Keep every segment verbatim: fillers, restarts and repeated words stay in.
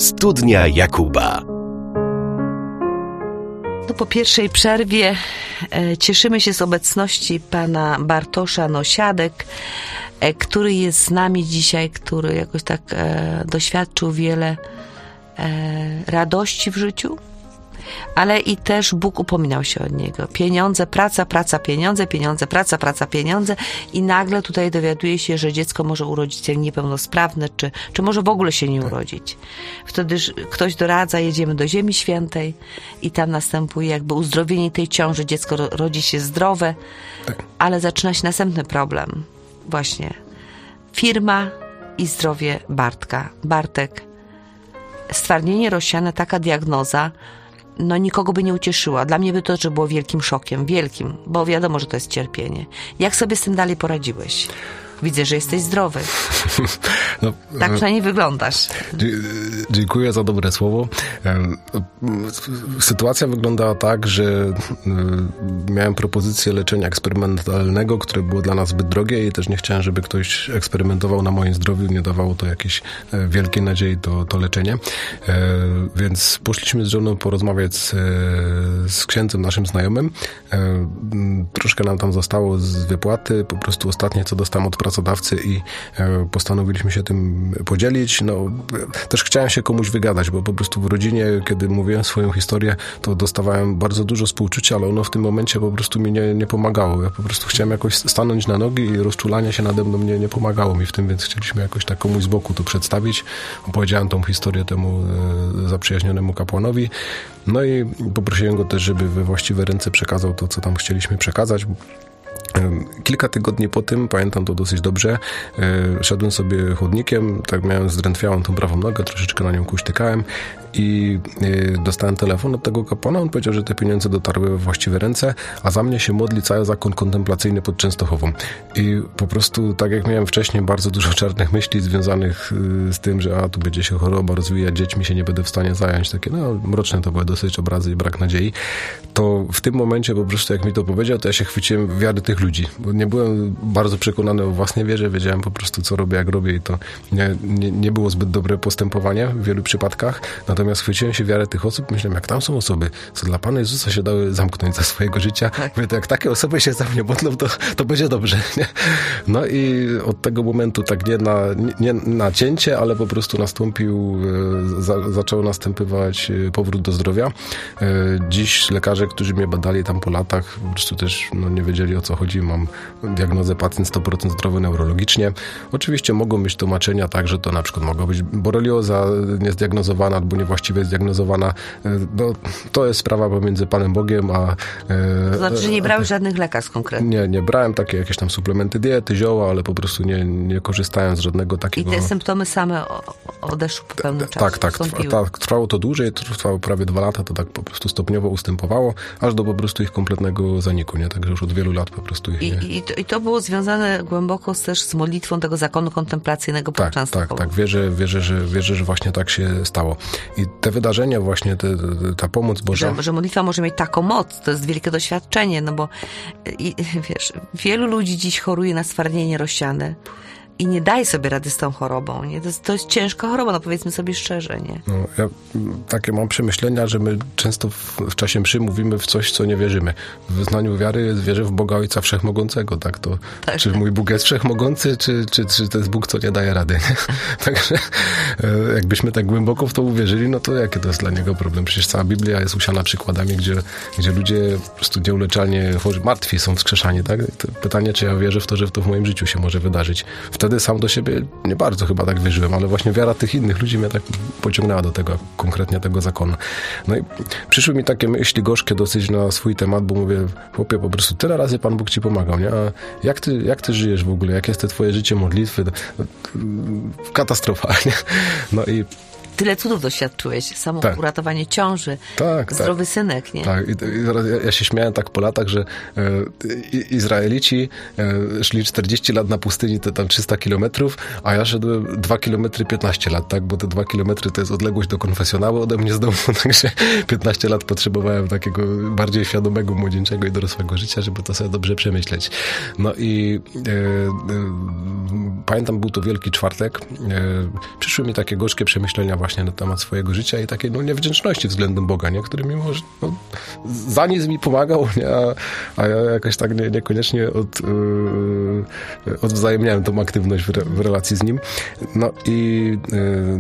Studnia Jakuba. No, po pierwszej przerwie e, cieszymy się z obecności pana Bartosza Nosiadek, e, który jest z nami dzisiaj, który jakoś tak e, doświadczył wiele e, radości w życiu, ale i też Bóg upominał się od niego. Pieniądze, praca, praca, pieniądze, pieniądze, praca, praca, pieniądze i nagle tutaj dowiaduje się, że dziecko może urodzić się niepełnosprawne, czy, czy może w ogóle się nie urodzić. Wtedy ktoś doradza, jedziemy do Ziemi Świętej i tam następuje jakby uzdrowienie tej ciąży, dziecko rodzi się zdrowe, ale zaczyna się następny problem. Właśnie firma i zdrowie Bartka. Bartek, stwardnienie rozsiane, taka diagnoza, no nikogo by nie ucieszyła. Dla mnie by to, że było wielkim szokiem, wielkim, bo wiadomo, że to jest cierpienie. Jak sobie z tym dalej poradziłeś? Widzę, że jesteś zdrowy. No, tak przynajmniej wyglądasz. Dziękuję za dobre słowo. Sytuacja wyglądała tak, że miałem propozycję leczenia eksperymentalnego, które było dla nas zbyt drogie i też nie chciałem, żeby ktoś eksperymentował na moim zdrowiu. Nie dawało to jakiejś wielkiej nadziei to, to leczenie. Więc poszliśmy z żoną porozmawiać z, z księdzem, naszym znajomym. Troszkę nam tam zostało z wypłaty. Po prostu ostatnie, co dostałem od pracodawcy i postanowiliśmy się tym podzielić. No, też chciałem się komuś wygadać, bo po prostu w rodzinie, kiedy mówiłem swoją historię, to dostawałem bardzo dużo współczucia, ale ono w tym momencie po prostu mi nie, nie pomagało. Ja po prostu chciałem jakoś stanąć na nogi i rozczulanie się nade mną nie, nie pomagało mi w tym, więc chcieliśmy jakoś tak komuś z boku to przedstawić. Opowiedziałem tą historię temu e, zaprzyjaźnionemu kapłanowi. No i poprosiłem go też, żeby we właściwe ręce przekazał to, co tam chcieliśmy przekazać. Kilka tygodni po tym, pamiętam to dosyć dobrze, szedłem sobie chodnikiem, tak miałem zdrętwiałą tą prawą nogę, troszeczkę na nią kuśtykałem i dostałem telefon od tego kapłana. On powiedział, że te pieniądze dotarły we właściwe ręce, a za mnie się modli cały zakon kontemplacyjny pod Częstochową. I po prostu, tak jak miałem wcześniej bardzo dużo czarnych myśli związanych z tym, że a tu będzie się choroba rozwijać, dziećmi się nie będę w stanie zająć, takie no mroczne to były dosyć obrazy i brak nadziei, to w tym momencie po prostu jak mi to powiedział, to ja się chwyciłem wiary tych ludzi, bo nie byłem bardzo przekonany o własnej wierze, wiedziałem po prostu co robię, jak robię i to nie, nie, nie było zbyt dobre postępowanie w wielu przypadkach, natomiast chwyciłem się wiarę tych osób, myślałem, jak tam są osoby, co dla Pana Jezusa się dały zamknąć za swojego życia, tak. Mówię, to jak takie osoby się za mnie modlą, to, to będzie dobrze, nie? No i od tego momentu tak nie na, nie na cięcie, ale po prostu nastąpił, za, zaczął następować powrót do zdrowia. Dziś lekarze, którzy mnie badali tam po latach, po prostu też no, nie wiedzieli, o co chodzi. Mam diagnozę pacjent sto procent zdrowy neurologicznie. Oczywiście mogą być tłumaczenia tak, że to na przykład mogła być borelioza niezdiagnozowana albo niewłaściwie zdiagnozowana. No, to jest sprawa pomiędzy Panem Bogiem, a... To znaczy, że nie brałeś żadnych lekarstw konkretnych? Nie, nie brałem takie jakieś tam suplementy diety, zioła, ale po prostu nie, nie korzystałem z żadnego takiego... I te symptomy same odeszły po pewnym czasie? Tak, tak. Trwa, tak. Trwało to dłużej, trwało prawie dwa lata, to tak po prostu stopniowo ustępowało, aż do po prostu ich kompletnego zaniku, nie? Także już od wielu lat po prostu ich I, nie... i, to, I to było związane głęboko też z modlitwą tego zakonu kontemplacyjnego pod Tak, Częstochową. tak, tak. Wierzę, wierzę, że, wierzę, że właśnie tak się stało. I te wydarzenia właśnie, te, te, ta pomoc Boża... Że, że modlitwa może mieć taką moc, to jest wielkie doświadczenie, no bo i, wiesz, wielu ludzi dziś choruje na stwardnienie rozsiane i nie daje sobie rady z tą chorobą, nie? To jest, to jest ciężka choroba, no powiedzmy sobie szczerze, nie? No, ja takie mam przemyślenia, że my często w, w czasie mszy mówimy w coś, co nie wierzymy. W wyznaniu wiary jest wierzę w Boga Ojca Wszechmogącego, tak? To tak. Czy mój Bóg jest wszechmogący, czy, czy, czy to jest Bóg, co nie daje rady? Także jakbyśmy tak głęboko w to uwierzyli, no to jaki to jest dla niego problem? Przecież cała Biblia jest usiana przykładami, gdzie, gdzie ludzie po prostu nieuleczalnie chorzy, martwi są wskrzeszani, tak? To pytanie, czy ja wierzę w to, że to w moim życiu się może wydarzyć. Wtedy sam do siebie nie bardzo chyba tak wierzyłem, ale właśnie wiara tych innych ludzi mnie tak pociągnęła do tego, konkretnie tego zakonu. No i przyszły mi takie myśli gorzkie dosyć na swój temat, bo mówię, chłopie, po prostu tyle razy Pan Bóg ci pomagał, nie? A jak ty, jak ty żyjesz w ogóle? Jak jest to twoje życie modlitwy? Katastrofa, nie? No i Tyle cudów doświadczyłeś, samo tak. uratowanie ciąży, tak, zdrowy tak. synek, nie? Tak, i, i zaraz ja, ja się śmiałem tak po latach, że e, Izraelici e, szli czterdzieści lat na pustyni, to tam trzysta kilometrów, a ja szedłem dwa kilometry piętnaście lat, tak? Bo te dwa kilometry to jest odległość do konfesjonału ode mnie z domu, także piętnaście lat potrzebowałem takiego bardziej świadomego, młodzieńczego i dorosłego życia, żeby to sobie dobrze przemyśleć. No i e, e, pamiętam, był to Wielki Czwartek. Przyszły mi takie gorzkie przemyślenia właśnie na temat swojego życia i takiej no, niewdzięczności względem Boga, nie? Który mimo, że no, za nic mi pomagał, nie? A, a ja jakoś tak nie, niekoniecznie od, yy, odwzajemniałem tą aktywność w, re, w relacji z Nim. No i yy,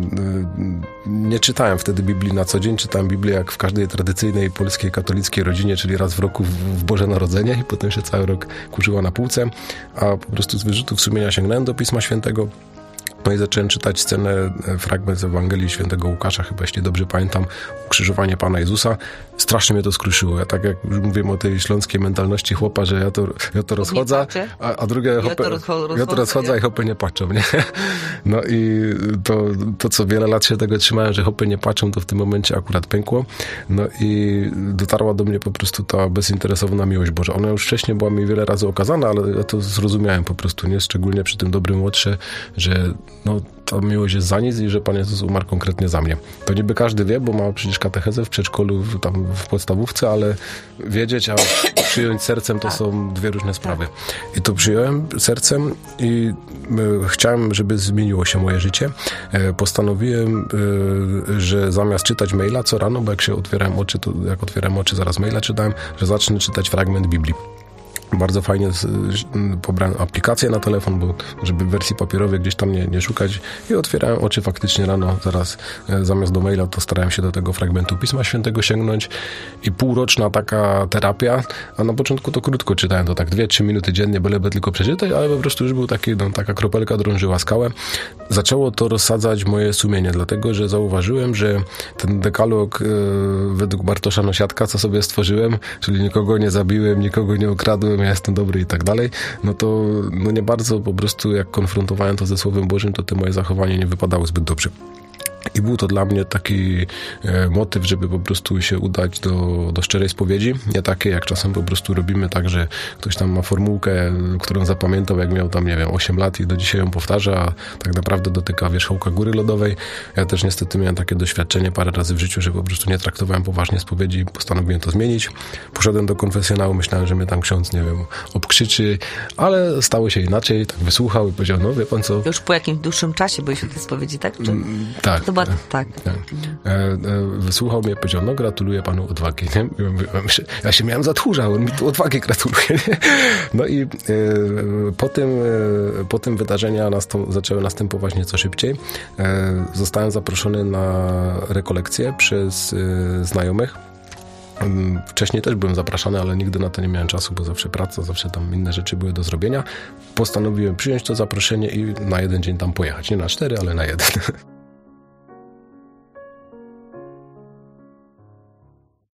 yy, nie czytałem wtedy Biblii na co dzień, czytałem Biblię jak w każdej tradycyjnej polskiej katolickiej rodzinie, czyli raz w roku w, w Boże Narodzenie i potem się cały rok kurzyła na półce, a po prostu z wyrzutów sumienia sięgnąłem do Pisma Świętego. No i zacząłem czytać scenę, fragment z Ewangelii Świętego Łukasza, chyba jeśli dobrze pamiętam, ukrzyżowanie Pana Jezusa. Strasznie mnie to skruszyło. Ja tak jak już mówiłem o tej śląskiej mentalności chłopa, że ja to, ja to rozchodzę, a, a drugie hopy, ja to, rozcho- ja to rozchodzę ja. i hopy nie patrzą, nie? No i to, to, co wiele lat się tego trzymałem, że hopy nie patrzą, to w tym momencie akurat pękło. No i dotarła do mnie po prostu ta bezinteresowna miłość Boża. Ona już wcześniej była mi wiele razy okazana, ale ja to zrozumiałem po prostu, nie? Szczególnie przy tym dobrym łotrze, że no, ta miłość jest za nic i że Pan Jezus umarł konkretnie za mnie. To niby każdy wie, bo ma przecież katechezę w przedszkolu, w, tam w podstawówce, ale wiedzieć, a przyjąć sercem to są dwie różne sprawy. I to przyjąłem sercem i e, chciałem, żeby zmieniło się moje życie. E, postanowiłem, e, że zamiast czytać maila co rano, bo jak się otwierałem oczy, to jak otwierałem oczy, zaraz maila czytałem, że zacznę czytać fragment Biblii. Bardzo fajnie z, pobrałem aplikację na telefon, bo żeby w wersji papierowej gdzieś tam nie, nie szukać i otwierałem oczy faktycznie rano, zaraz e, zamiast do maila to starałem się do tego fragmentu Pisma Świętego sięgnąć i półroczna taka terapia, a na początku to krótko czytałem, to tak dwie trzy minuty dziennie, byleby tylko przeczytać, ale po prostu już był taki, no, taka kropelka drążyła skałę. Zaczęło to rozsadzać moje sumienie, dlatego, że zauważyłem, że ten dekalog e, według Bartosza Nosiadka, co sobie stworzyłem, czyli nikogo nie zabiłem, nikogo nie okradłem, ja jestem dobry i tak dalej, no to no nie bardzo po prostu jak konfrontowałem to ze Słowem Bożym, to te moje zachowania nie wypadały zbyt dobrze. I był to dla mnie taki e, motyw, żeby po prostu się udać do, do szczerej spowiedzi. Nie takie, jak czasem po prostu robimy tak, że ktoś tam ma formułkę, którą zapamiętał, jak miał tam, nie wiem, osiem lat i do dzisiaj ją powtarza, a tak naprawdę dotyka wierzchołka góry lodowej. Ja też niestety miałem takie doświadczenie parę razy w życiu, że po prostu nie traktowałem poważnie spowiedzi i postanowiłem to zmienić. Poszedłem do konfesjonału, myślałem, że mnie tam ksiądz, nie wiem, obkrzyczy, ale stało się inaczej, tak wysłuchał i powiedział, no wie pan co... Już po jakimś dłuższym czasie byłeś u tej spowiedzi, tak? Czy... Mm, tak. Chyba tak. tak. E, e, wysłuchał mnie, powiedział, no gratuluję panu odwagi. Nie? Ja się miałem za tchórza, on mi tu odwagi gratuluje. Nie? No i e, po, tym, e, po tym wydarzenia nastą- zaczęły następować nieco szybciej. E, zostałem zaproszony na rekolekcję przez e, znajomych. Wcześniej też byłem zapraszany, ale nigdy na to nie miałem czasu, bo zawsze praca, zawsze tam inne rzeczy były do zrobienia. Postanowiłem przyjąć to zaproszenie i na jeden dzień tam pojechać. Nie na cztery, ale na jeden.